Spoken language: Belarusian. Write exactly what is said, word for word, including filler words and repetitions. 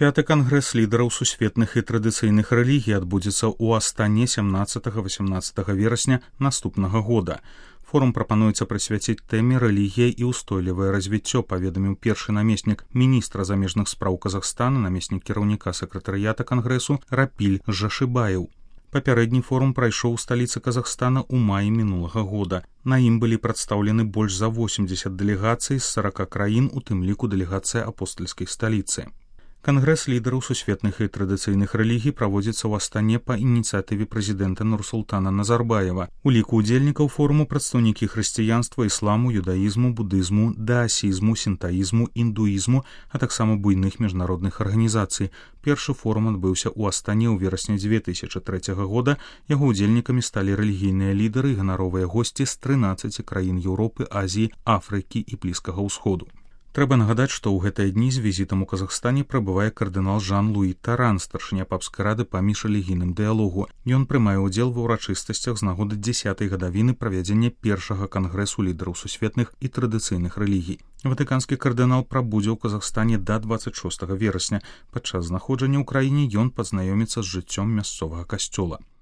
Пяты кангрэс лідараў сусветных і традыцыйных рэлігій адбудзецца ў Астане сямнаццатага-васямнаццатага верасня наступнага года. Форум прапануецца прысвяціць тэме рэлігія і ўстойлівае развіццё, паведаміў першы намеснік міністра замежных спраў Казахстана, намеснік кіраўніка сакратарыята кангрэсу Рапіль Жашыбаеў. Папярэдні форум прайшоў у сталіцы Казахстана ў маі мінулага года. На ім былі прадстаўлены больш за восемдзесят дэлегацый з сарака краін, у тым ліку дэлегацыя апостальскай сталіцы. Кангрэс лідараў сусветных і традыцыйных рэлігій праводзіцца ў Астане па ініцыятыве прэзідэнта Нурсултана Назарбаева. У ліку удзельнікаў форуму прадстаўнікі хрысціянства, ісламу, юдаізму, будызму, даасізму, сінтаізму, індуізму, а таксама буйных міжнародных арганізацый. Першы форум адбыўся ў Астане ў верасні дзве тысячы трэцяга года. Яго удзельнікамі сталі рэлігійныя лідары і ганаровыя госці з трынаццаці краін Еўропы, Азіі, Афрыкі і Блізкага ўсходу. Трэба нагадаць, што ў гэтыя дні з візітам у Казахстане прыбывае кардынал Жан-Луі Таран, старшыня папскай рады па міжрэлігійным дыялогу. Ён прымае ўдзел ва ўрачыстасцях з нагоды дзясятай гадавіны правядзення першага кангрэсу лідараў сусветных і традыцыйных рэлігій. Ватыканскі кардынал прабудзе ў Казахстане да дваццаць шостага верасня. Падчас знаходжання ў краіне ён пазнаёміцца з жыццём мясцовага касцёла.